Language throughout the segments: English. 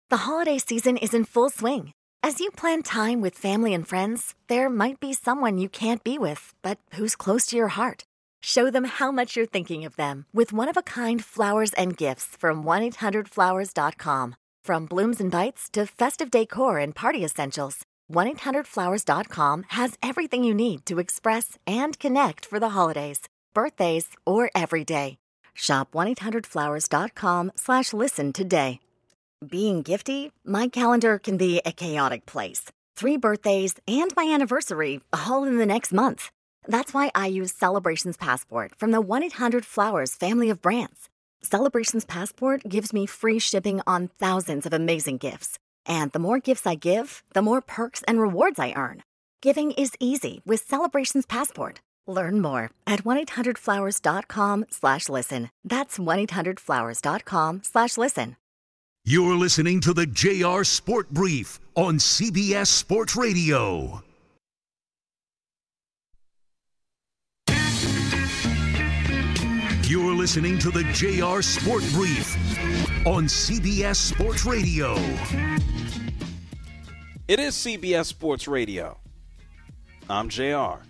The holiday season is in full swing. As you plan time with family and friends, there might be someone you can't be with, but who's close to your heart. Show them how much you're thinking of them with one-of-a-kind flowers and gifts from 1-800-Flowers.com. From blooms and bites to festive decor and party essentials, 1-800-Flowers.com has everything you need to express and connect for the holidays, birthdays, or every day. Shop 1-800-Flowers.com/listen today. Being gifty, my calendar can be a chaotic place. 3 birthdays and my anniversary all in the next month. That's why I use Celebrations Passport from the 1-800-Flowers family of brands. Celebrations Passport gives me free shipping on thousands of amazing gifts. And the more gifts I give, the more perks and rewards I earn. Giving is easy with Celebrations Passport. Learn more at 1-800-Flowers.com/listen. That's 1-800-Flowers.com/listen. You're listening to the JR Sport Brief on CBS Sports Radio. You're listening to the JR Sport Brief on CBS Sports Radio. It is CBS Sports Radio. I'm JR.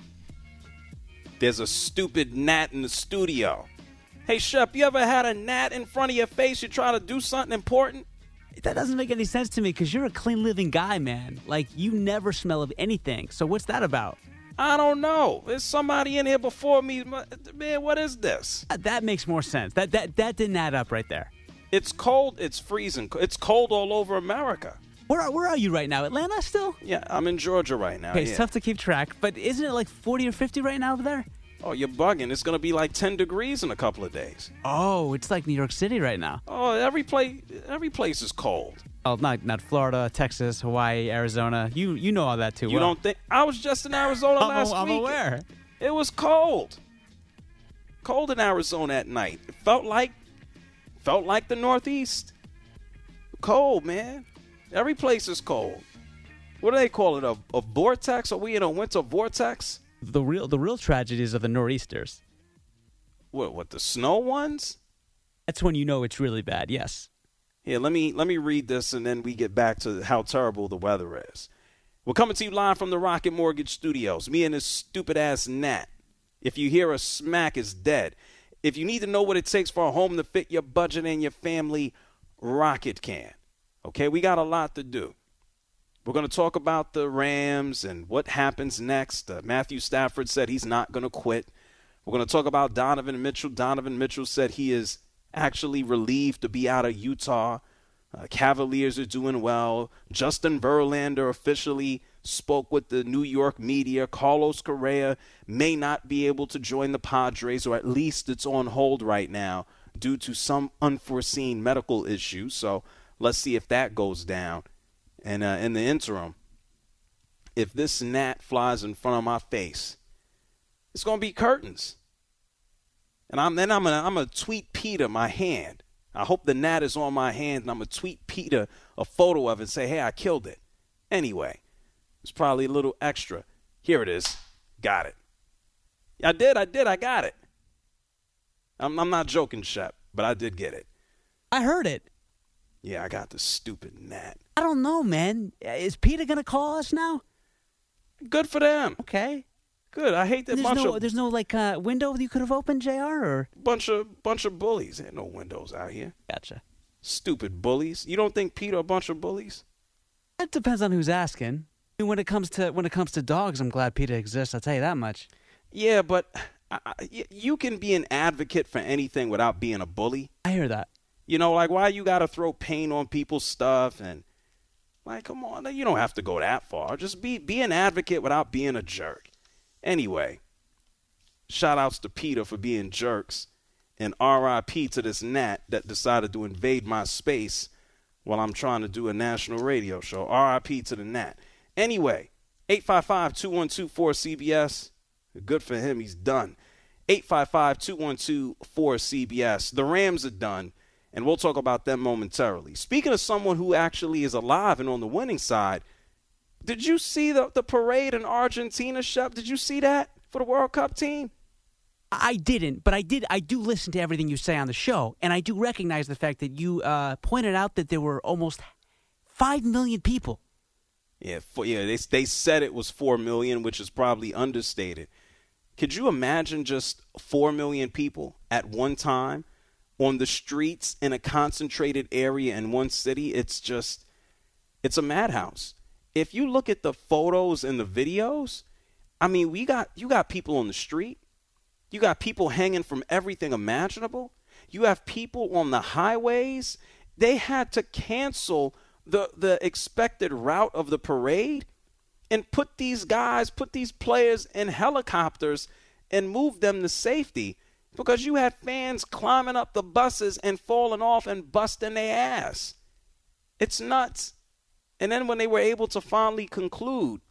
There's a stupid gnat in the studio. Hey, Shep, you ever had a gnat in front of your face? You try to do something important? That doesn't make any sense to me because you're a clean-living guy, man. Like, you never smell of anything. So what's that about? I don't know. There's somebody in here before me. Man, what is this? That makes more sense. That didn't add up right there. It's cold. It's freezing. It's cold all over America. Where are you right now? Atlanta still? Yeah, I'm in Georgia right now. Okay, it's tough to keep track, but isn't it like 40 or 50 right now over there? Oh, you're bugging. It's going to be like 10 degrees in a couple of days. Oh, it's like New York City right now. Oh, every place is cold. Oh, not Florida, Texas, Hawaii, Arizona. You know all that too well. You don't think? I was just in Arizona last week. I'm aware. It was cold. Cold in Arizona at night. It felt like the Northeast. Cold, man. Every place is cold. What do they call it? A vortex? Are we in a winter vortex? The real tragedies are the nor'easters. What the snow ones? That's when you know it's really bad. Yes. Here, let me read this, and then we get back to how terrible the weather is. We're coming to you live from the Rocket Mortgage Studios. Me and this stupid-ass gnat. If you hear a smack, it's dead. If you need to know what it takes for a home to fit your budget and your family, Rocket can. Okay, we got a lot to do. We're going to talk about the Rams and what happens next. Matthew Stafford said he's not going to quit. We're going to talk about Donovan Mitchell. Donovan Mitchell said he is actually relieved to be out of Utah. Cavaliers are doing well. Justin Verlander officially spoke with the New York media. Carlos Correa may not be able to join the Padres, or at least it's on hold right now due to some unforeseen medical issues. So let's see if that goes down. And in the interim, if this gnat flies in front of my face, it's going to be curtains. And I'm gonna tweet Peter my hand. I hope the gnat is on my hand, and I'm going to tweet Peter a photo of it and say, hey, I killed it. Anyway, it's probably a little extra. Here it is. Got it. I did. I got it. I'm not joking, Shep, but I did get it. I heard it. Yeah, I got the stupid gnat. I don't know, man. Is Peter going to call us now? Good for them. Okay. Good. I hate that there's no window you could have opened, JR, or bunch of bullies. There ain't no windows out here. Gotcha. Stupid bullies. You don't think Peter a bunch of bullies? It depends on who's asking. I mean, when it comes to dogs, I'm glad Peter exists. I'll tell you that much. Yeah, but you can be an advocate for anything without being a bully. I hear that. You know, like, why you got to throw paint on people's stuff and, like, come on, you don't have to go that far. Just be an advocate without being a jerk. Anyway, shout-outs to Peter for being jerks, and R.I.P. to this gnat that decided to invade my space while I'm trying to do a national radio show. R.I.P. to the gnat. Anyway, 855-212-4CBS. Good for him. He's done. 855-212-4CBS. The Rams are done. And we'll talk about them momentarily. Speaking of someone who actually is alive and on the winning side, did you see the parade in Argentina, Shep? Did you see that for the World Cup team? I didn't, but I do listen to everything you say on the show, and I do recognize the fact that you pointed out that there were almost 5 million people. Yeah, they said it was 4 million, which is probably understated. Could you imagine just 4 million people at one time on the streets in a concentrated area in one city? It's a madhouse. If you look at the photos and the videos, I mean, you got people on the street. You got people hanging from everything imaginable. You have people on the highways. They had to cancel the expected route of the parade and put these players in helicopters and move them to safety because you had fans climbing up the buses and falling off and busting their ass. It's nuts. And then when they were able to finally conclude,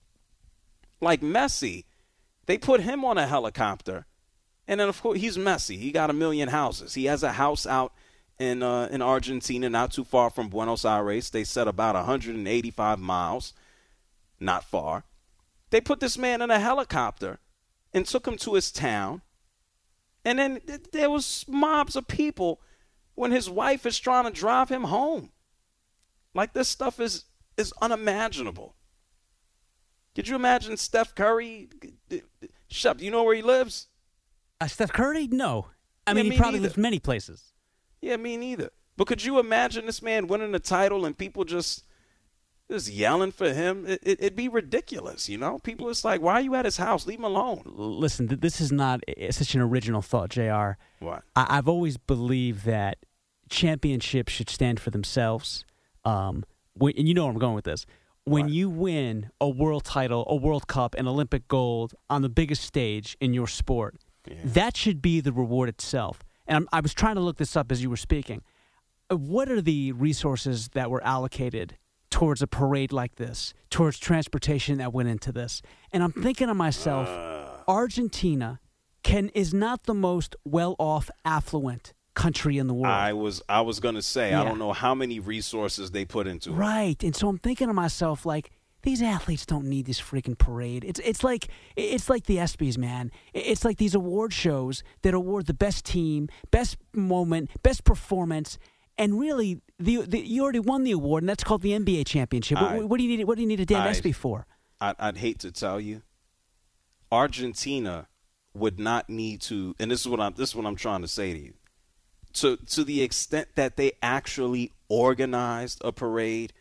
like Messi, they put him on a helicopter. And then, of course, he's Messi. He got 1 million houses. He has a house out in Argentina, not too far from Buenos Aires. They said about 185 miles, not far. They put this man in a helicopter and took him to his town. And then there was mobs of people when his wife is trying to drive him home. Like, this stuff is unimaginable. Could you imagine Steph Curry? Shep, do you know where he lives? Steph Curry? No. I mean, he probably lives many places. Yeah, me neither. But could you imagine this man winning a title and people just yelling for him? It'd be ridiculous, you know? People, it's like, why are you at his house? Leave him alone. Listen, this is not such an original thought, JR. What? I've always believed that championships should stand for themselves. And you know where I'm going with this. When you win a world title, a World Cup, an Olympic gold on the biggest stage in your sport, that should be the reward itself. And I was trying to look this up as you were speaking. What are the resources that were allocated towards a parade like this, towards transportation that went into this? And I'm thinking to myself, Argentina is not the most well-off, affluent country in the world. I was going to say, I don't know how many resources they put into it. Right. And so I'm thinking to myself, like, these athletes don't need this freaking parade. It's like the ESPYs, man. It's like these award shows that award the best team, best moment, best performance, and really, you already won the award, and that's called the NBA championship. What do you need a damn ESPY for? I'd hate to tell you, Argentina would not need to, and this is what I'm trying to say to you. To the extent that they actually organized a parade,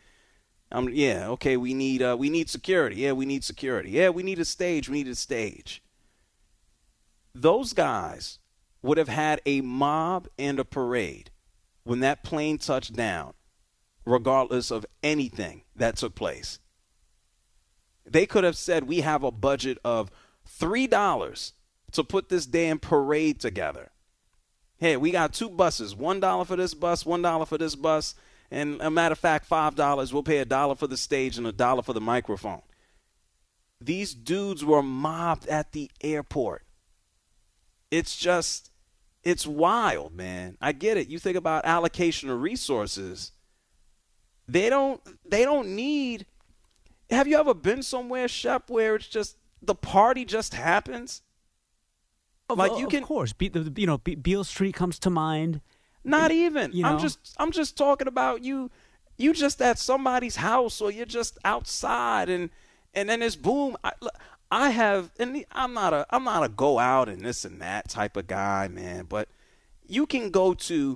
we need security. Yeah, we need security. Yeah, we need a stage. We need a stage. Those guys would have had a mob and a parade when that plane touched down, regardless of anything that took place. They could have said, we have a budget of $3 to put this damn parade together. Hey, we got 2 buses, $1 for this bus, $1 for this bus, and a matter of fact, $5. We'll pay $1 for the stage and $1 for the microphone. These dudes were mobbed at the airport. It's wild, man. I get it. You think about allocation of resources. They don't need. Have you ever been somewhere, Shep, where it's just the party just happens? Like you can, of course, Beale Street comes to mind. Not even. You know? I'm just talking about you just at somebody's house, or you're just outside, and then it's boom. I'm not a go out and this and that type of guy, man. But you can go to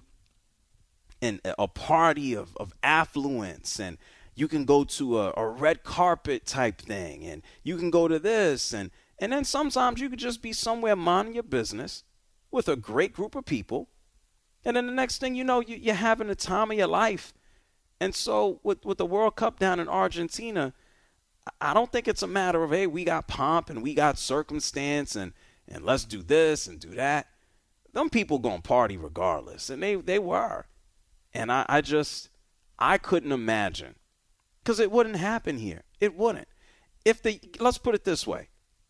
a party of affluence, and you can go to a red carpet type thing, and you can go to this, and then sometimes you could just be somewhere minding your business with a great group of people. And then the next thing you know, you're having the time of your life. And so with the World Cup down in Argentina, I don't think it's a matter of, hey, we got pomp and we got circumstance and let's do this and do that. Them people going to party regardless. And they were. And I couldn't imagine. Because it wouldn't happen here. It wouldn't. Let's put it this way.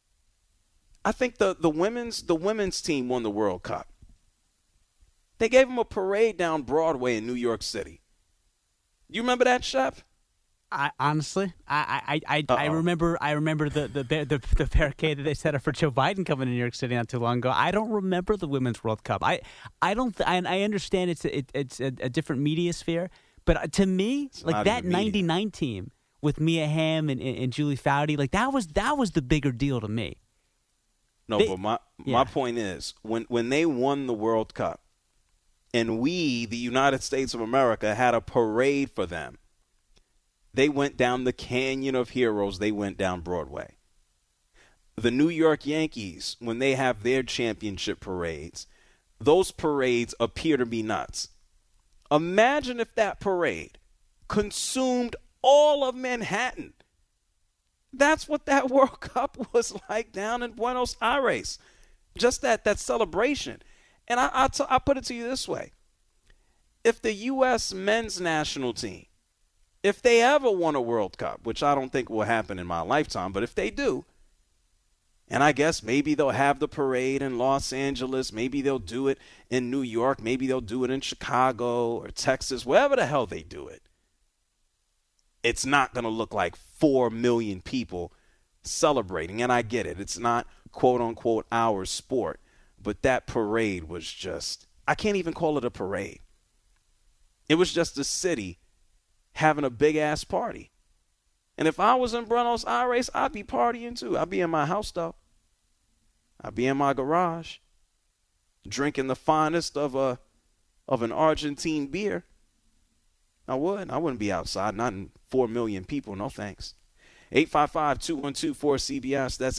I think the women's team won the World Cup. They gave them a parade down Broadway in New York City. You remember that, Shep? I remember the barricade that they set up for Joe Biden coming to New York City not too long ago. I don't remember the Women's World Cup. I understand it's a different media sphere, but to me, like that '99 team with Mia Hamm and Julie Foudy, like that was the bigger deal to me. No, but my point is when they won the World Cup, and we, the United States of America, had a parade for them. They went down the Canyon of Heroes. They went down Broadway. The New York Yankees, when they have their championship parades, those parades appear to be nuts. Imagine if that parade consumed all of Manhattan. That's what that World Cup was like down in Buenos Aires. Just that celebration. And I put it to you this way. If the U.S. men's national team, if they ever won a World Cup, which I don't think will happen in my lifetime, but if they do, and I guess maybe they'll have the parade in Los Angeles, maybe they'll do it in New York, maybe they'll do it in Chicago or Texas, wherever the hell they do it, it's not going to look like 4 million people celebrating. And I get it. It's not, quote, unquote, our sport. But that parade was just, I can't even call it a parade. It was just a city having a big-ass party. And if I was in Buenos Aires, I'd be partying too. I'd be in my house, though. I'd be in my garage drinking the finest of an Argentine beer. I wouldn't be outside, not in 4 million people. No thanks. 855-212-4CBS. That's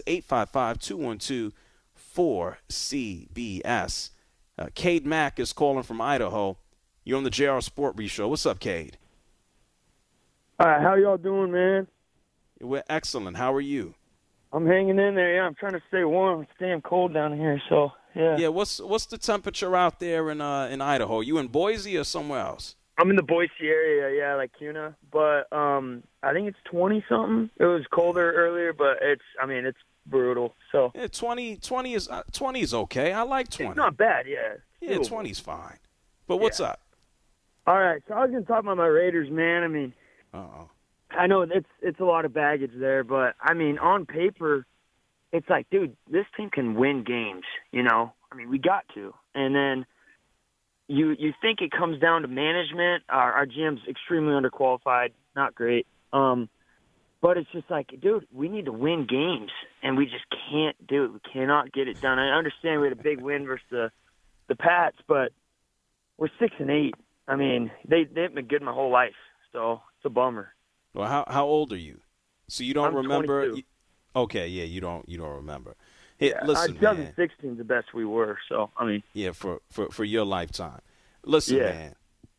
855-212-4CBS. Cade Mack is calling from Idaho. You're on the JR Sport Brief Show. What's up, Cade? All right, how y'all doing, man? We're excellent. How are you? I'm hanging in there. Yeah, I'm trying to stay warm. It's damn cold down here, so yeah. Yeah, what's the temperature out there in Idaho? You in Boise or somewhere else? I'm in the Boise area, yeah, like CUNA. But I think it's 20-something. It was colder earlier, but it's brutal. So yeah, 20 is okay. I like 20. It's not bad, yeah. Yeah, 20's fine. But what's up? All right, so I was going to talk about my Raiders, man. I mean, I know it's a lot of baggage there, but, I mean, on paper, it's like, dude, this team can win games, you know? I mean, we got to. And then you think it comes down to management. Our GM's extremely underqualified, not great. But it's just like, dude, we need to win games, and we just can't do it. We cannot get it done. I understand we had a big win versus the Pats, but we're 6-8. I mean, they've been good my whole life, so it's a bummer. Well, how old are you? So you don't remember? 22. Okay, yeah, you don't remember. Hey, yeah, listen, 2016 is the best we were. So I mean, yeah, for your lifetime. Listen, man.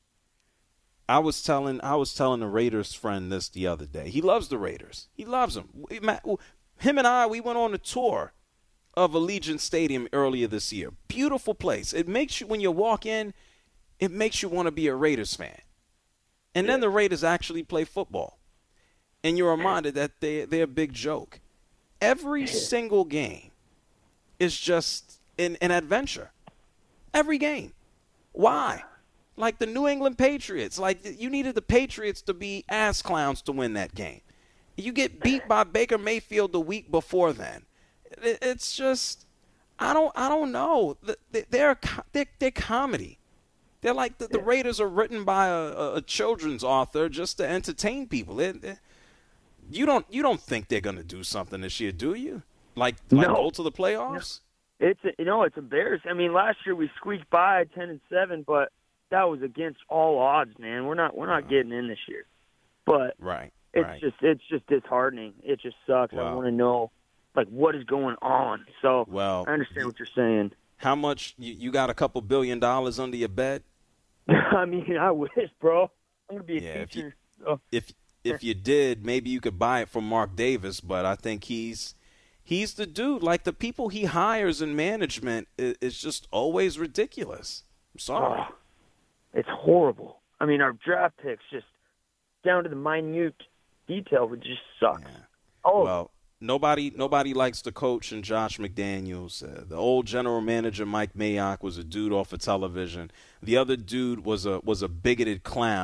I was telling a Raiders friend this the other day. He loves the Raiders. He loves them. Him and I, we went on a tour of Allegiant Stadium earlier this year. Beautiful place. It makes you, when you walk in, it makes you want to be a Raiders fan. And then the Raiders actually play football. And you're reminded that they're a big joke. Every single game is just an adventure. Every game. Why? Like the New England Patriots. Like you needed the Patriots to be ass clowns to win that game. You get beat by Baker Mayfield the week before then. It's just, I don't know. They're comedy. They're like the Raiders are written by a children's author just to entertain people. You don't think they're going to do something this year, do you? Like go to the playoffs? No. It's embarrassing. I mean, last year we squeaked by 10-7, but that was against all odds, man. We're not getting in this year. But it's just disheartening. It just sucks. Wow. I want to know what is going on. So I understand what you're saying. How much you got? A couple $1 billion under your bed? I mean, I wish, bro. I'm gonna be a teacher. If you did, maybe you could buy it from Mark Davis. But I think he's the dude. Like the people he hires in management is just always ridiculous. I'm sorry. Oh, it's horrible. I mean, our draft picks just down to the minute detail would just suck. Yeah. Oh well. Nobody likes the coach and Josh McDaniels. The old general manager Mike Mayock was a dude off of television. The other dude was a bigoted clown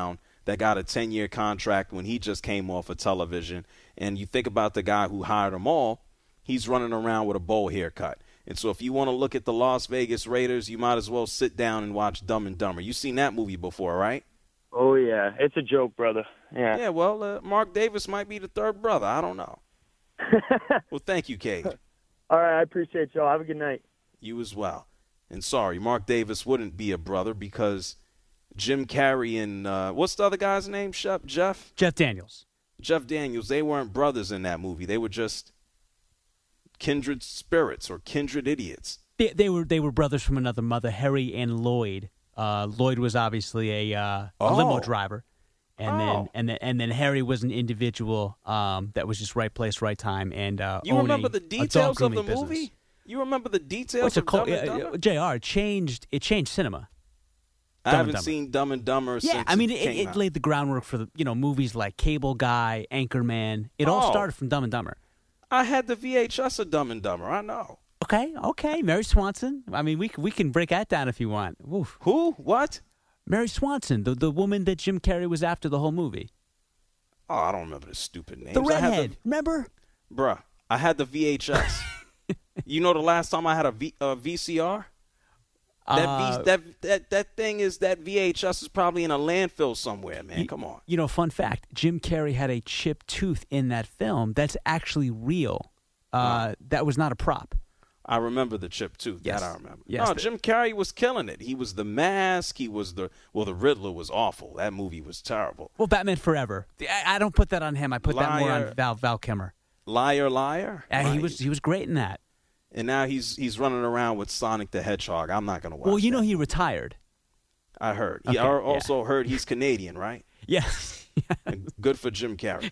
that got a 10-year contract when he just came off of television. And you think about the guy who hired them all, he's running around with a bowl haircut. And so if you want to look at the Las Vegas Raiders, you might as well sit down and watch Dumb and Dumber. You've seen that movie before, right? Oh, yeah. It's a joke, brother. Yeah. Yeah, well, Mark Davis might be the third brother. I don't know. Well, thank you, Cage. All right, I appreciate y'all. Have a good night. You as well. And sorry, Mark Davis wouldn't be a brother because Jim Carrey and what's the other guy's name, Jeff? Jeff Daniels. Jeff Daniels, they weren't brothers in that movie. They were just kindred spirits or kindred idiots. They were brothers from another mother, Harry and Lloyd. Lloyd was obviously a limo driver, and then Harry was an individual that was just right place, right time, and you remember the details of the business. movie? You remember the details of Dumb and Dumber? JR, it changed cinema. I haven't seen Dumb and Dumber since it laid the groundwork for the movies like Cable Guy, Anchorman. It all started from Dumb and Dumber. I had the VHS of Dumb and Dumber. I know. Okay. Mary Swanson. I mean, we can break that down if you want. Oof. Who? What? Mary Swanson, the woman that Jim Carrey was after the whole movie. Oh, I don't remember the stupid names. The redhead. Remember? Bruh, I had the VHS. You know the last time I had a VCR? That thing is that VHS is probably in a landfill somewhere, man. Come on. Fun fact, Jim Carrey had a chipped tooth in that film. That's actually real. That was not a prop. I remember the chipped tooth. Yes. That I remember. Yes, no, Jim Carrey was killing it. He was the Mask. He was the Riddler was awful. That movie was terrible. Well, Batman Forever. I don't put that on him. I put that more on Val Kilmer. Liar. Right. He was great in that. And now he's running around with Sonic the Hedgehog. I'm not going to watch Well, that. he retired. I heard. Okay, I also heard he's Canadian, right? Yes. Good for Jim Carrey.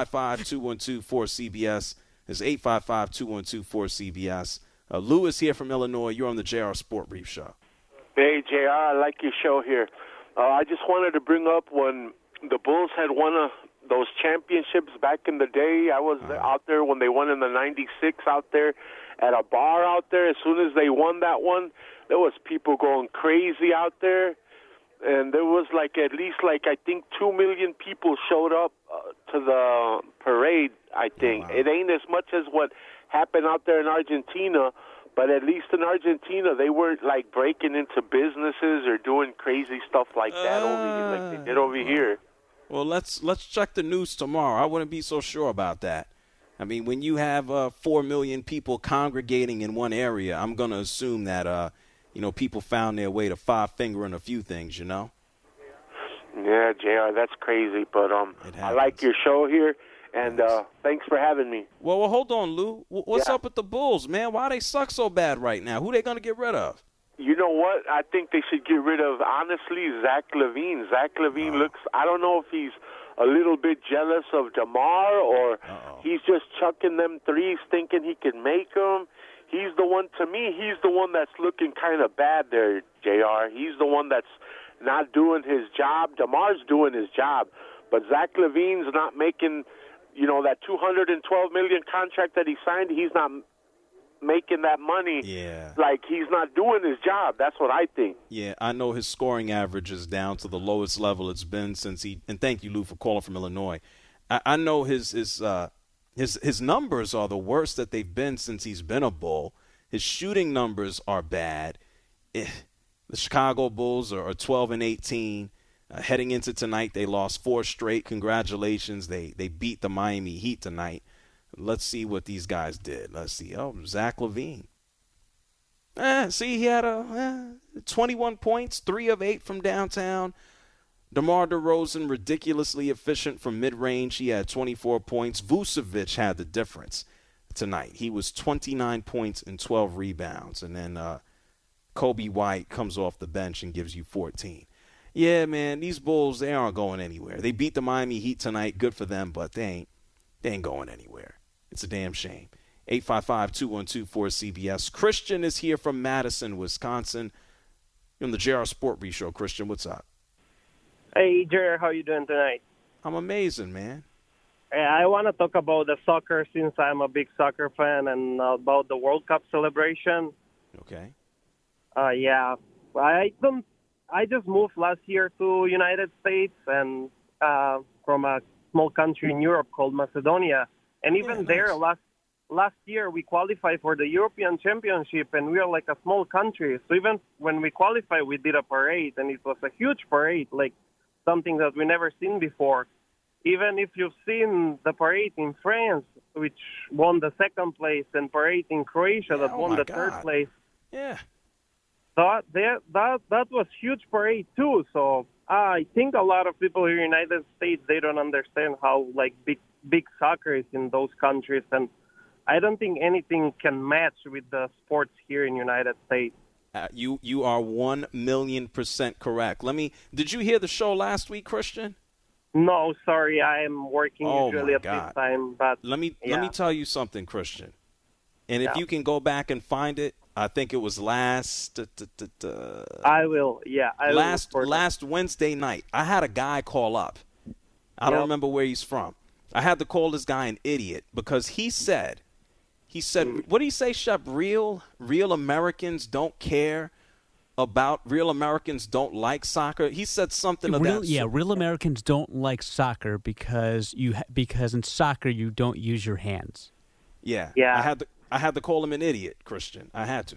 855-212-4CBS. It's 855-212-4CBS. Lewis here from Illinois. You're on the JR Sport Brief Show. Hey, JR, I like your show here. I just wanted to bring up when the Bulls had won those championships back in the day. I was out there when they won in the 96 out there at a bar out there. As soon as they won that one, there was people going crazy out there. And there was at least I think 2 million people showed up to the parade, I think. Wow. It ain't as much as what happened out there in Argentina, but at least in Argentina, they weren't breaking into businesses or doing crazy stuff like that like they did over here. Well, let's check the news tomorrow. I wouldn't be so sure about that. I mean, when you have 4 million people congregating in one area, I'm going to assume that people found their way to Five Finger and a few things, Yeah, JR, that's crazy, but I like your show here. And thanks for having me. Well, hold on, Lou. What's up with the Bulls, man? Why they suck so bad right now? Who they going to get rid of? You know what? I think they should get rid of, honestly, Zach LaVine. Zach LaVine looks, I don't know if he's a little bit jealous of DeMar or he's just chucking them threes thinking he can make them. He's the one, to me, he's the one that's looking kind of bad there, JR. He's the one that's not doing his job. DeMar's doing his job. But Zach LaVine's not making... that $212 million contract that he signed, he's not making that money. Yeah. He's not doing his job. That's what I think. Yeah, I know his scoring average is down to the lowest level it's been since and thank you, Lou, for calling from Illinois. I know his numbers are the worst that they've been since he's been a Bull. His shooting numbers are bad. The Chicago Bulls are 12-18. Heading into tonight, they lost 4 straight. Congratulations. They beat the Miami Heat tonight. Let's see what these guys did. Let's see. Oh, Zach LaVine. See, he had 21 points, 3 of 8 from downtown. DeMar DeRozan, ridiculously efficient from mid-range. He had 24 points. Vucevic had the difference tonight. He was 29 points and 12 rebounds. And then Kobe White comes off the bench and gives you 14. Yeah, man, these Bulls, they aren't going anywhere. They beat the Miami Heat tonight. Good for them, but they ain't going anywhere. It's a damn shame. 855-212-4CBS. Christian is here from Madison, Wisconsin. You're on the JR Sport Brief Show. Christian, what's up? Hey, JR, how you doing tonight? I'm amazing, man. I want to talk about the soccer since I'm a big soccer fan and about the World Cup celebration. Okay. Yeah. I just moved last year to United States, and from a small country in Europe called Macedonia. And even there, last year, we qualified for the European Championship, and we are like a small country. So even when we qualified, we did a parade, and it was a huge parade, like something that we never seen before. Even if you've seen the parade in France, which won the second place, and parade in Croatia that won the third place. Yeah. That was huge parade too. So I think a lot of people here in the United States, they don't understand how like big soccer is in those countries, and I don't think anything can match with the sports here in the United States. You are 1,000,000% correct. Did you hear the show last week, Christian? No, sorry, I am working usually at this time. But let me tell you something, Christian. And if you can go back and find it, I think it was last. I will. Yeah, last Wednesday night. I had a guy call up. I don't remember where he's from. I had to call this guy an idiot because he said, what did he say, Shep? Real Americans don't care about, real Americans don't like soccer. He said something of that. Yeah, real Americans don't like soccer because in soccer you don't use your hands. Yeah. I had to call him an idiot, Christian. I had to.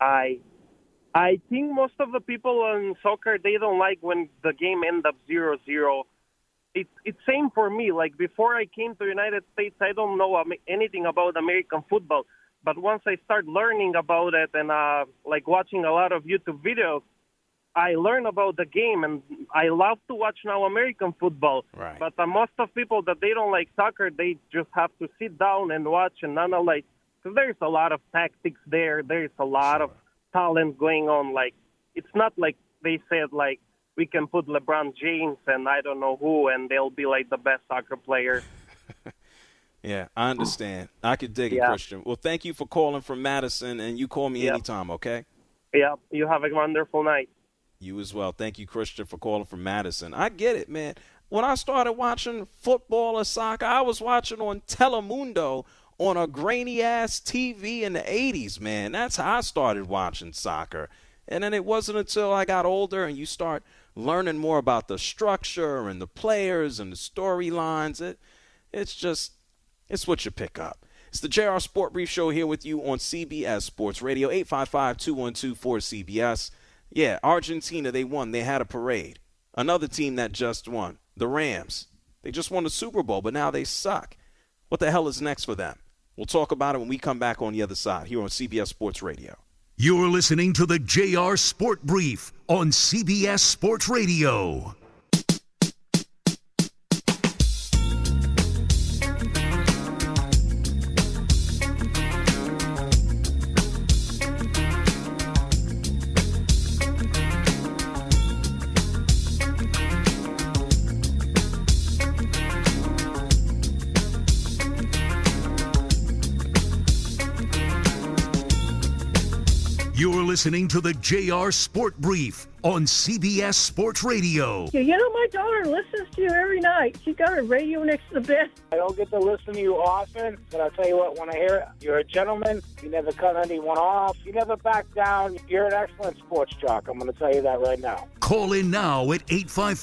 I think most of the people in soccer, they don't like when the game ends up 0-0. It's same for me. Like before I came to the United States, I don't know anything about American football. But once I start learning about it and like watching a lot of YouTube videos, I learn about the game, and I love to watch now American football. Right. But most of people that they don't like soccer, they just have to sit down and watch and analyze. So there's a lot of tactics there. There's a lot of talent going on. Like it's not like they said like we can put LeBron James and I don't know who, and they'll be like the best soccer player. Yeah, I understand. I could dig it, Christian. Well, thank you for calling from Madison, and you call me anytime, okay? Yeah, you have a wonderful night. You as well. Thank you, Christian, for calling from Madison. I get it, man. When I started watching football or soccer, I was watching on Telemundo on a grainy-ass TV in the 80s, man. That's how I started watching soccer. And then it wasn't until I got older and you start learning more about the structure and the players and the storylines. It's what you pick up. It's the JR Sport Brief Show here with you on CBS Sports Radio, 855-212-4CBS. Yeah, Argentina, they won. They had a parade. Another team that just won, the Rams. They just won the Super Bowl, but now they suck. What the hell is next for them? We'll talk about it when we come back on the other side here on CBS Sports Radio. You're listening to the JR Sport Brief on CBS Sports Radio. You're listening to the JR Sport Brief on CBS Sports Radio. You know, my daughter listens to you every night. She got her radio next to the bed. I don't get to listen to you often, but I'll tell you what, when I hear it, you're a gentleman. You never cut anyone off. You never back down. You're an excellent sports jock. I'm going to tell you that right now. Call in now at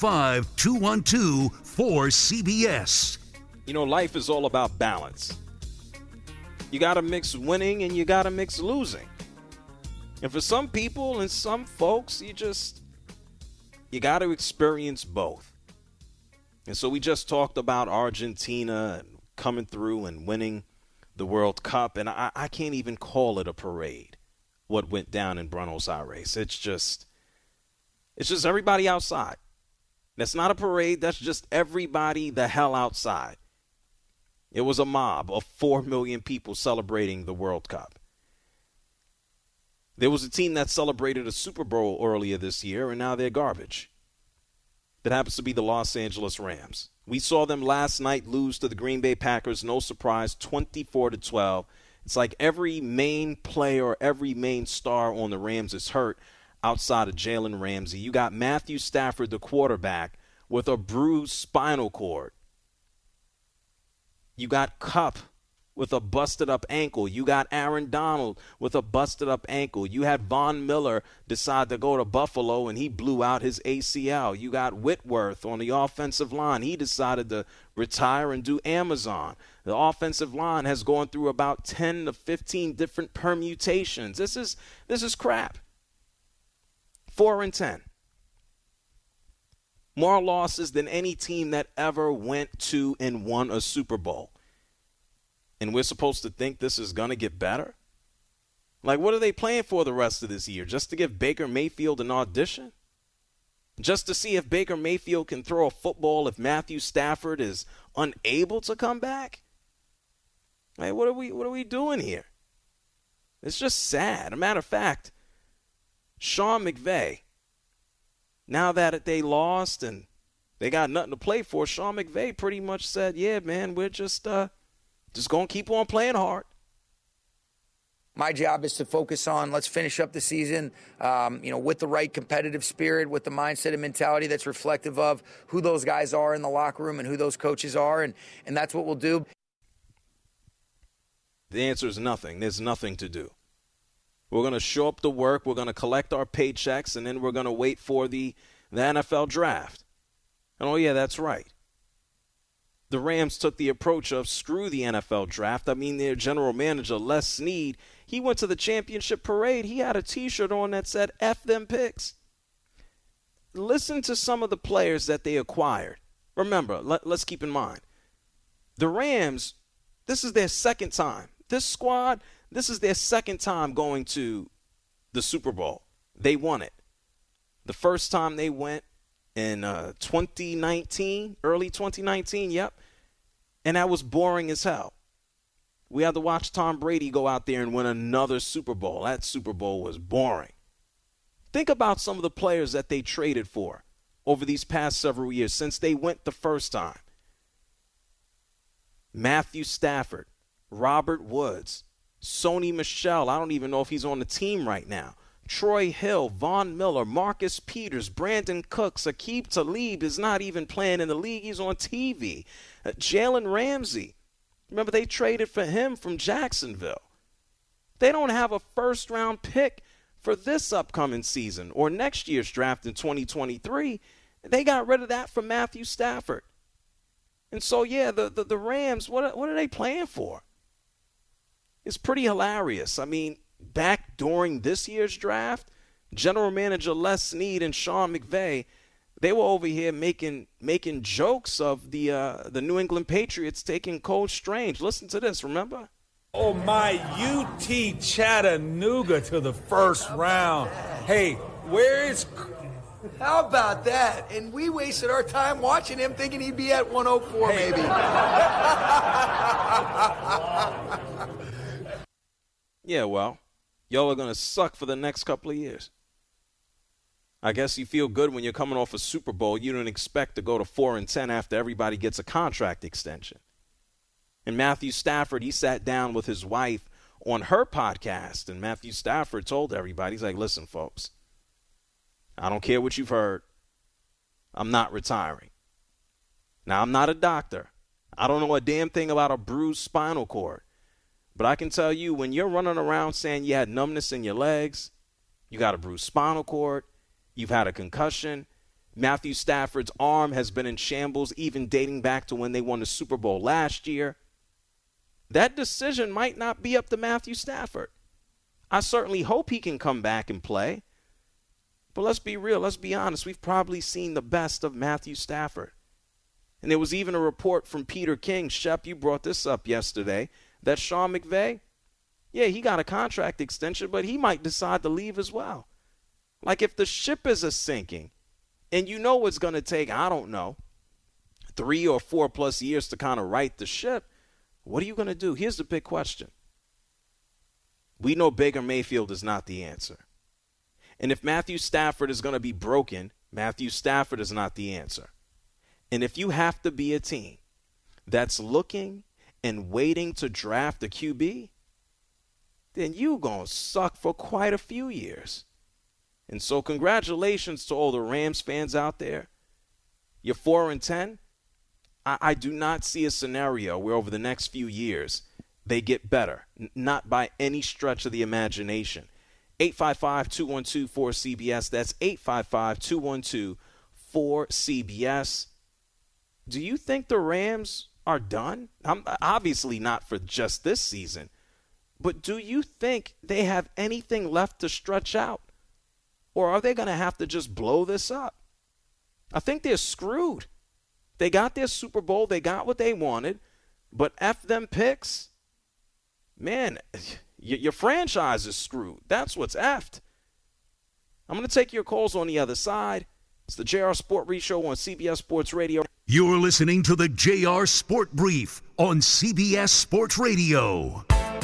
855-212-4CBS. You know, life is all about balance. You got to mix winning and you got to mix losing. And for some people and some folks, you got to experience both. And so we just talked about Argentina and coming through and winning the World Cup. And I can't even call it a parade, what went down in Buenos Aires. It's just everybody outside. That's not a parade. That's just everybody the hell outside. It was a mob of 4 million people celebrating the World Cup. There was a team that celebrated a Super Bowl earlier this year, and now they're garbage. That happens to be the Los Angeles Rams. We saw them last night lose to the Green Bay Packers, no surprise, 24-12. It's like every main player, every main star on the Rams is hurt outside of Jalen Ramsey. You got Matthew Stafford, the quarterback, with a bruised spinal cord. You got Kupp with a busted up ankle. You got Aaron Donald with a busted up ankle. You had Von Miller decide to go to Buffalo and he blew out his ACL. You got Whitworth on the offensive line. He decided to retire and do Amazon. The offensive line has gone through about 10 to 15 different permutations. This is crap. 4-10. More losses than any team that ever went to and won a Super Bowl. And we're supposed to think this is going to get better? Like, what are they playing for the rest of this year? Just to give Baker Mayfield an audition? Just to see if Baker Mayfield can throw a football if Matthew Stafford is unable to come back? Like, what are we doing here? It's just sad. A matter of fact, Sean McVay, now that they lost and they got nothing to play for, Sean McVay pretty much said, yeah, man, we're just going to keep on playing hard. My job is to focus on let's finish up the season, with the right competitive spirit, with the mindset and mentality that's reflective of who those guys are in the locker room and who those coaches are, and that's what we'll do. The answer is nothing. There's nothing to do. We're going to show up to work, we're going to collect our paychecks, and then we're going to wait for the NFL draft. And, oh, yeah, that's right. The Rams took the approach of screw the NFL draft. I mean, their general manager, Les Snead, he went to the championship parade. He had a T-shirt on that said, F them picks. Listen to some of the players that they acquired. Remember, let's keep in mind, the Rams, this is their second time. This squad, this is their second time going to the Super Bowl. They won it. The first time they went in 2019, early 2019, yep. And that was boring as hell. We had to watch Tom Brady go out there and win another Super Bowl. That Super Bowl was boring. Think about some of the players that they traded for over these past several years since they went the first time. Matthew Stafford, Robert Woods, Sony Michel, I don't even know if he's on the team right now. Troy Hill, Von Miller, Marcus Peters, Brandon Cooks, Aqib Talib is not even playing in the league. He's on TV. Jalen Ramsey. Remember, they traded for him from Jacksonville. They don't have a first-round pick for this upcoming season or next year's draft in 2023. They got rid of that for Matthew Stafford. And so, yeah, the Rams, what are they playing for? It's pretty hilarious. I mean, back during this year's draft, General Manager Les Snead and Sean McVay, they were over here making jokes of the New England Patriots taking Coach Strange. Listen to this, remember? Oh, my UT Chattanooga to the first round. Hey, where is... How about that? And we wasted our time watching him thinking he'd be at 104 maybe. Yeah, well, y'all are going to suck for the next couple of years. I guess you feel good when you're coming off a Super Bowl. You don't expect to go to 4-10 after everybody gets a contract extension. And Matthew Stafford, he sat down with his wife on her podcast, and Matthew Stafford told everybody, he's like, listen, folks, I don't care what you've heard. I'm not retiring. Now, I'm not a doctor. I don't know a damn thing about a bruised spinal cord. But I can tell you, when you're running around saying you had numbness in your legs, you got a bruised spinal cord, you've had a concussion, Matthew Stafford's arm has been in shambles even dating back to when they won the Super Bowl last year. That decision might not be up to Matthew Stafford. I certainly hope he can come back and play. But let's be real, let's be honest, we've probably seen the best of Matthew Stafford. And there was even a report from Peter King, Shep, you brought this up yesterday, that Sean McVay, yeah, he got a contract extension, but he might decide to leave as well. Like if the ship is a sinking, and you know it's going to take, I don't know, 3 or 4 plus years to kind of right the ship, what are you going to do? Here's the big question. We know Baker Mayfield is not the answer. And if Matthew Stafford is going to be broken, Matthew Stafford is not the answer. And if you have to be a team that's looking and waiting to draft a QB, then you're going to suck for quite a few years. And so congratulations to all the Rams fans out there. You're 4-10. I do not see a scenario where over the next few years they get better, not by any stretch of the imagination. 855-212-4CBS. That's 855-212-4CBS. Do you think the Rams are done? Obviously not for just this season. But do you think they have anything left to stretch out? Or are they going to have to just blow this up? I think they're screwed. They got their Super Bowl. They got what they wanted. But F them picks, man, your franchise is screwed. That's what's effed. I'm going to take your calls on the other side. It's the JR Sport Brief Show on CBS Sports Radio. You're listening to the JR Sport Brief on CBS Sports Radio.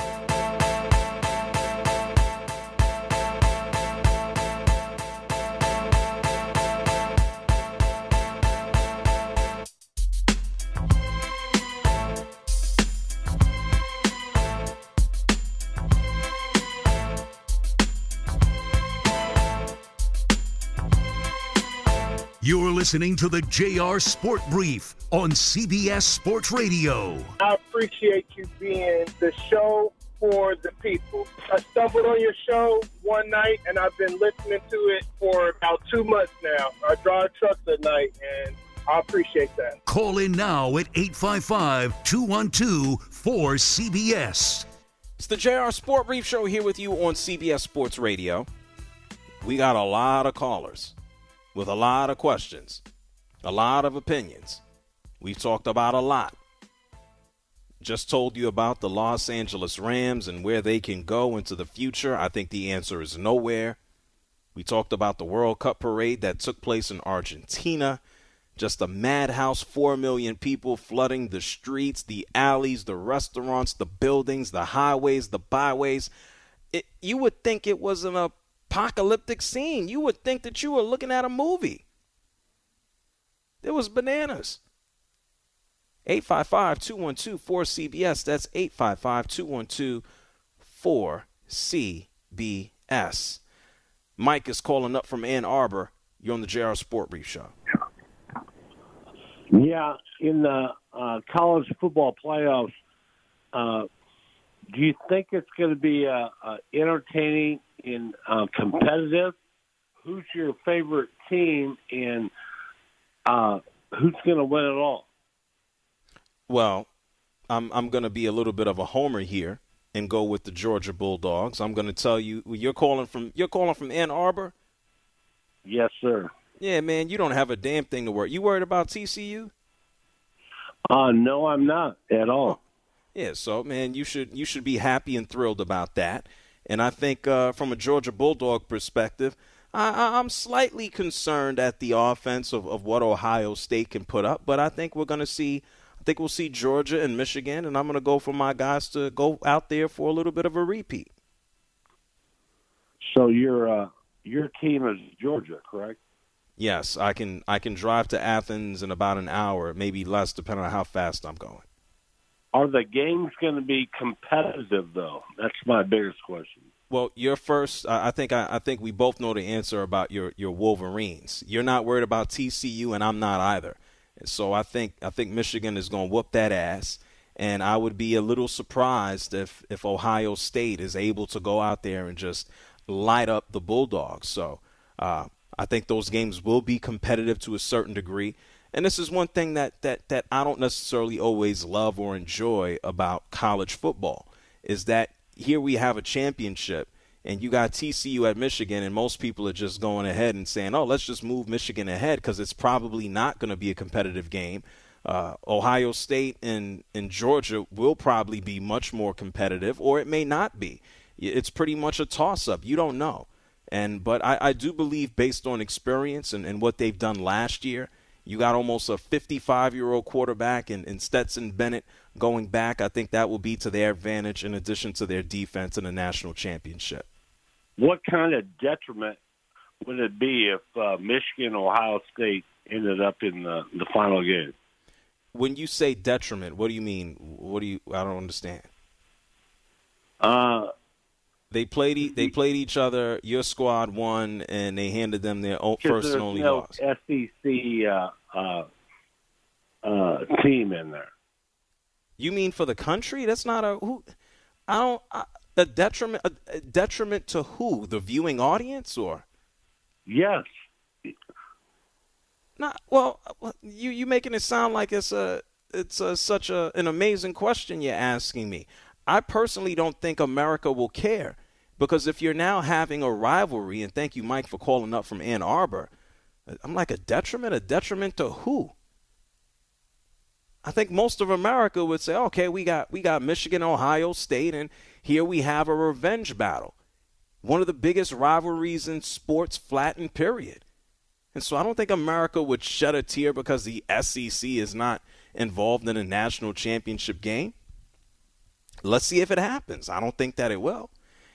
You're listening to the JR Sport Brief on CBS Sports Radio. I appreciate you being the show for the people. I stumbled on your show one night, and I've been listening to it for about 2 months now. I drive trucks at night, and I appreciate that. Call in now at 855-212-4CBS. It's the JR Sport Brief Show here with you on CBS Sports Radio. We got a lot of callers with a lot of questions, a lot of opinions. We've talked about a lot. Just told you about the Los Angeles Rams and where they can go into the future. I think the answer is nowhere. We talked about the World Cup parade that took place in Argentina. Just a madhouse, 4 million people flooding the streets, the alleys, the restaurants, the buildings, the highways, the byways. You would think it was an apocalyptic scene. You would think that you were looking at a movie. It was bananas. 855-212-4CBS. That's 855-212-4CBS. Mike is calling up from Ann Arbor. You're on the JR Sport Brief Show. Yeah, in the college football playoffs, do you think it's going to be entertaining and competitive? Who's your favorite team, and who's going to win it all? Well, I'm going to be a little bit of a homer here and go with the Georgia Bulldogs. I'm going to tell you, you're calling from Ann Arbor? Yes, sir. Yeah, man, you don't have a damn thing to worry. You worried about TCU? No, I'm not at all. Oh. Yeah, so, man, you should be happy and thrilled about that. And I think from a Georgia Bulldog perspective, I'm slightly concerned at the offense of what Ohio State can put up. But I think we'll see Georgia and Michigan, and I'm going to go for my guys to go out there for a little bit of a repeat. So your team is Georgia, correct? Yes, I can drive to Athens in about an hour, maybe less, depending on how fast I'm going. Are the games going to be competitive, though? That's my biggest question. Well, you're first. I think we both know the answer about your Wolverines. You're not worried about TCU, and I'm not either. And so I think Michigan is going to whoop that ass, and I would be a little surprised if Ohio State is able to go out there and just light up the Bulldogs. So I think those games will be competitive to a certain degree. And this is one thing that I don't necessarily always love or enjoy about college football, is that here we have a championship, and you got TCU at Michigan, and most people are just going ahead and saying, oh, let's just move Michigan ahead because it's probably not going to be a competitive game. Ohio State and Georgia will probably be much more competitive, or it may not be. It's pretty much a toss-up. You don't know. But I do believe, based on experience and what they've done last year, you got almost a 55-year-old quarterback in Stetson Bennett going back. I think that will be to their advantage in addition to their defense in the national championship. What kind of detriment would it be if Michigan, Ohio State ended up in the final game? When you say detriment, what do you mean? I don't understand. They played each other. Your squad won, and they handed them their first and only loss. SEC team in there. You mean for the country? That's not a detriment to who? The viewing audience, or? Yes. Not well. You making it sound like it's such an amazing question you're asking me. I personally don't think America will care, because if you're now having a rivalry, and thank you, Mike, for calling up from Ann Arbor, I'm like, a detriment to who? I think most of America would say, okay, we got Michigan, Ohio State, and here we have a revenge battle. One of the biggest rivalries in sports, flattened, period. And so I don't think America would shed a tear because the SEC is not involved in a national championship game. Let's see if it happens. I don't think that it will.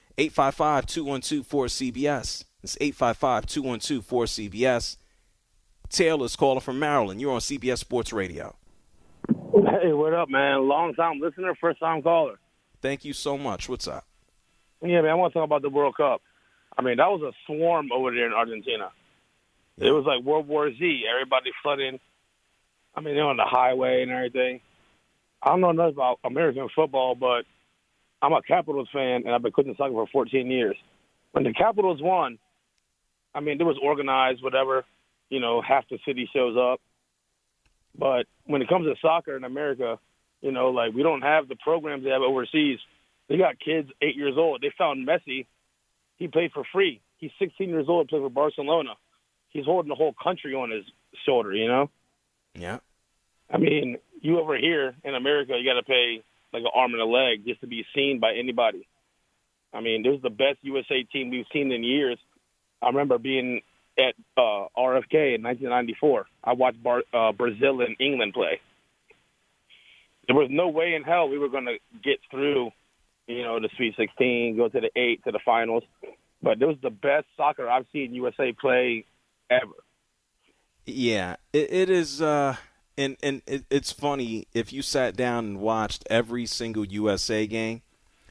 855-212-4CBS. It's 855-212-4CBS. Taylor's calling from Maryland. You're on CBS Sports Radio. Hey, what up, man? Long-time listener, first-time caller. Thank you so much. What's up? Yeah, man, I want to talk about the World Cup. I mean, that was a swarm over there in Argentina. Yeah. It was like World War Z. Everybody flooding. I mean, they're on the highway and everything. I don't know nothing about American football, but I'm a Capitals fan, and I've been coaching soccer for 14 years. When the Capitals won, I mean, it was organized, whatever. You know, half the city shows up. But when it comes to soccer in America, you know, like, we don't have the programs they have overseas. They got kids 8 years old. They found Messi. He played for free. He's 16 years old, played for Barcelona. He's holding the whole country on his shoulder, you know? Yeah. I mean, you over here in America, you got to pay like an arm and a leg just to be seen by anybody. I mean, this is the best USA team we've seen in years. I remember being at RFK in 1994. I watched Brazil and England play. There was no way in hell we were going to get through, you know, the Sweet 16, go to the 8, to the finals. But it was the best soccer I've seen USA play ever. Yeah, it is. And it's funny, if you sat down and watched every single USA game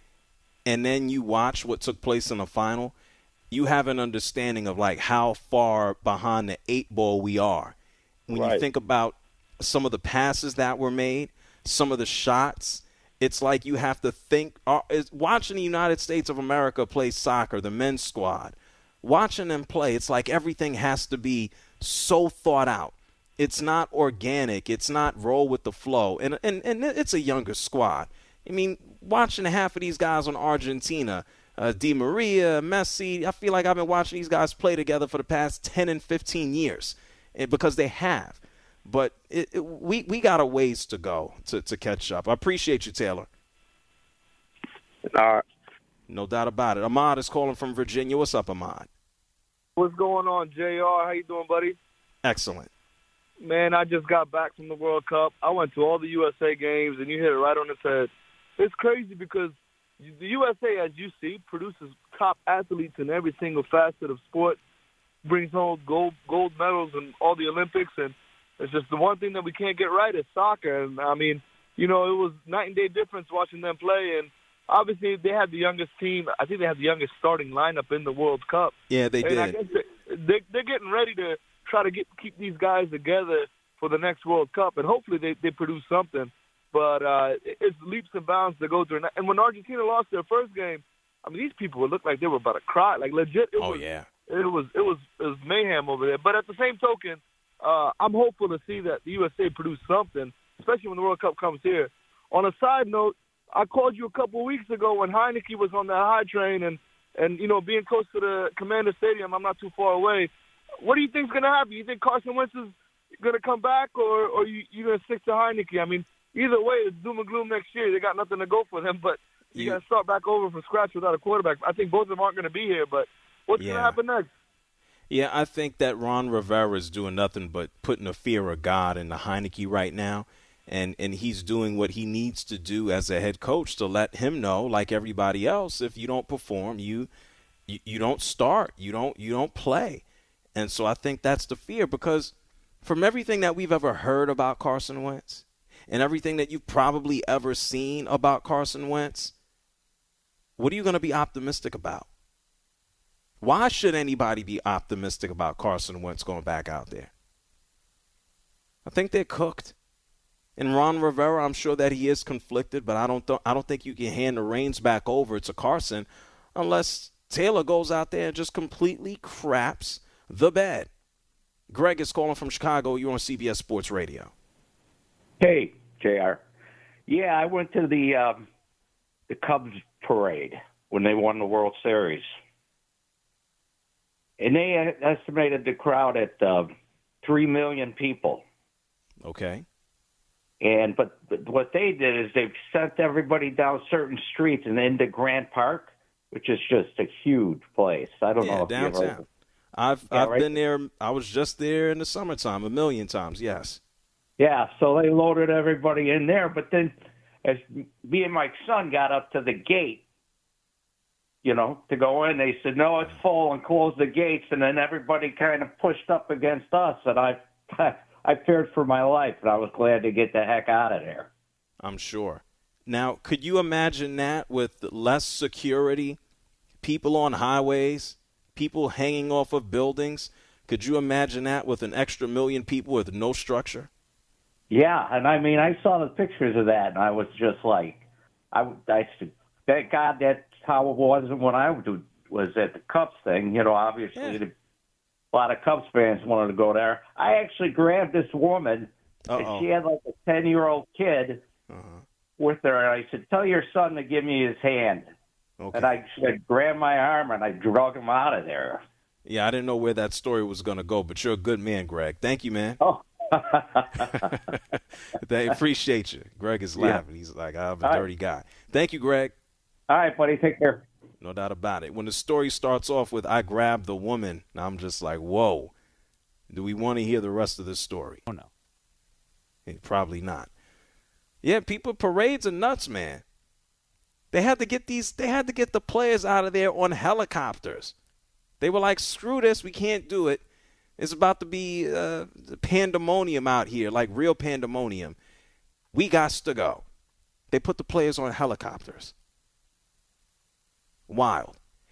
and then you watch what took place in the final, you have an understanding of, like, how far behind the 8 ball we are. When you think about some of the passes that were made, some of the shots, it's like you have to think. Watching the United States of America play soccer, the men's squad, watching them play, it's like everything has to be so thought out. It's not organic. It's not roll with the flow. And it's a younger squad. I mean, watching half of these guys on Argentina, Di Maria, Messi, I feel like I've been watching these guys play together for the past 10 and 15 years because they have. But we got a ways to go to catch up. I appreciate you, Taylor. All right. No doubt about it. Ahmad is calling from Virginia. What's up, Ahmad? What's going on, JR? How you doing, buddy? Excellent. Man, I just got back from the World Cup. I went to all the USA games, and you hit it right on its head. It's crazy because the USA, as you see, produces top athletes in every single facet of sport, brings home gold medals in all the Olympics, and it's just the one thing that we can't get right is soccer. And, I mean, you know, it was night and day difference watching them play, and obviously they had the youngest team. I think they had the youngest starting lineup in the World Cup. Yeah, they did. I guess they're getting ready to try to keep these guys together for the next World Cup, and hopefully they produce something. But it's leaps and bounds to go through. And when Argentina lost their first game, I mean, these people would look like they were about to cry. Like, legit, it was mayhem over there. But at the same token, I'm hopeful to see that the USA produce something, especially when the World Cup comes here. On a side note, I called you a couple of weeks ago when Heineke was on that high train, and you know, being close to the Commander Stadium, I'm not too far away. What do you think's going to happen? You think Carson Wentz is going to come back, or you going to stick to Heineke? I mean, either way, it's doom and gloom next year. They got nothing to go for them, but you got to start back over from scratch without a quarterback. I think both of them aren't going to be here, but what's going to happen next? Yeah, I think that Ron Rivera is doing nothing but putting the fear of God into Heineke right now, and he's doing what he needs to do as a head coach to let him know, like everybody else, if you don't perform, you don't start, you don't play. And so I think that's the fear, because from everything that we've ever heard about Carson Wentz and everything that you've probably ever seen about Carson Wentz, what are you going to be optimistic about? Why should anybody be optimistic about Carson Wentz going back out there? I think they're cooked. And Ron Rivera, I'm sure that he is conflicted, but I don't think you can hand the reins back over to Carson unless Taylor goes out there and just completely craps the bed. Greg is calling from Chicago. You're on CBS Sports Radio. Hey, JR. Yeah, I went to the Cubs parade when they won the World Series. And they estimated the crowd at 3 million people. Okay. But what they did is they sent everybody down certain streets and into Grant Park, which is just a huge place. I don't know if downtown. you've heard. I've right? been there. I was just there in the summertime 1 million times. Yes. Yeah, so they loaded everybody in there. But then as me and my son got up to the gate, to go in, they said, no, it's full, and closed the gates. And then everybody kind of pushed up against us. And I feared for my life, and I was glad to get the heck out of there. I'm sure. Now, could you imagine that with less security, people on highways, people hanging off of buildings? Could you imagine that with an extra million people with no structure? Yeah, and I mean, I saw the pictures of that, and I was just like, I said, thank God that's how it was when I was at the Cubs thing. Obviously, a lot of Cubs fans wanted to go there. I actually grabbed this woman, and she had like a 10-year-old kid with her, and I said, tell your son to give me his hand. Okay. And I grabbed my arm, and I drug him out of there. Yeah, I didn't know where that story was going to go, but you're a good man, Greg. Thank you, man. Oh. They appreciate you. Greg is laughing. Yeah. He's like, I'm a dirty guy. Thank you, Greg. All right, buddy. Take care. No doubt about it. When the story starts off with, I grabbed the woman, I'm just like, whoa. Do we want to hear the rest of this story? Oh, no. Probably not. Yeah, parades are nuts, man. They had to get the players out of there on helicopters. They were like, screw this, we can't do it. It's about to be pandemonium out here, like real pandemonium. We got to go. They put the players on helicopters. Wild.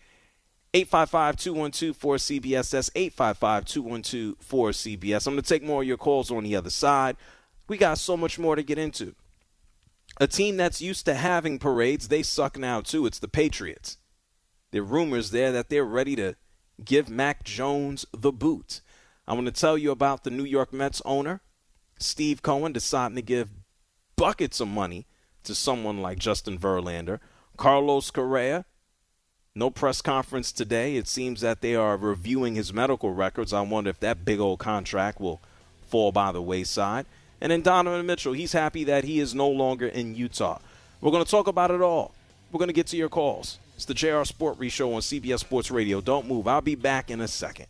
855-212-4CBS. That's 855-212-4CBS. I'm going to take more of your calls on the other side. We got so much more to get into. A team that's used to having parades, they suck now too. It's the Patriots. There are rumors there that they're ready to give Mac Jones the boot. I want to tell you about the New York Mets owner, Steve Cohen, deciding to give buckets of money to someone like Justin Verlander. Carlos Correa, no press conference today. It seems that they are reviewing his medical records. I wonder if that big old contract will fall by the wayside. And then Donovan Mitchell, he's happy that he is no longer in Utah. We're going to talk about it all. We're going to get to your calls. It's the JR Sport Re-Show on CBS Sports Radio. Don't move. I'll be back in a second.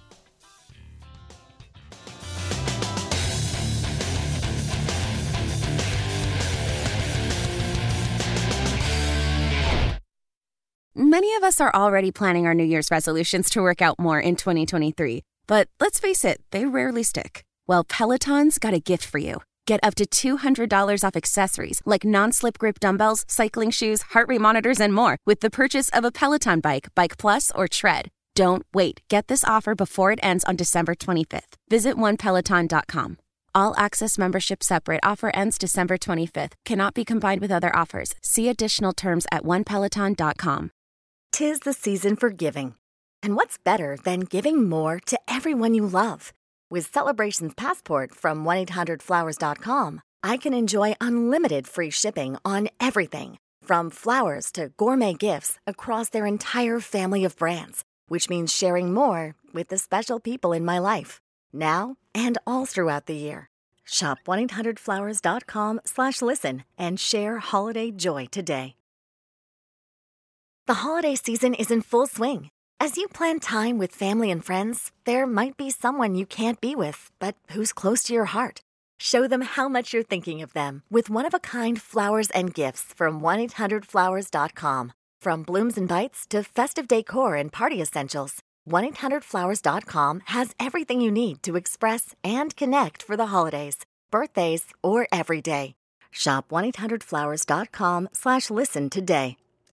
Many of us are already planning our New Year's resolutions to work out more in 2023. But let's face it, they rarely stick. Well, Peloton's got a gift for you. Get up to $200 off accessories like non-slip grip dumbbells, cycling shoes, heart rate monitors, and more with the purchase of a Peloton bike, Bike Plus, or Tread. Don't wait. Get this offer before it ends on December 25th. Visit onepeloton.com. All access membership separate. Offer ends December 25th. Cannot be combined with other offers. See additional terms at onepeloton.com. 'Tis the season for giving. And what's better than giving more to everyone you love? With Celebrations Passport from 1-800-Flowers.com, I can enjoy unlimited free shipping on everything, from flowers to gourmet gifts across their entire family of brands, which means sharing more with the special people in my life, now and all throughout the year. Shop 1-800-Flowers.com/listen and share holiday joy today. The holiday season is in full swing. As you plan time with family and friends, there might be someone you can't be with, but who's close to your heart. Show them how much you're thinking of them with one-of-a-kind flowers and gifts from 1-800-Flowers.com. From blooms and bites to festive decor and party essentials, 1-800-Flowers.com has everything you need to express and connect for the holidays, birthdays, or every day. Shop 1-800-Flowers.com/listen today.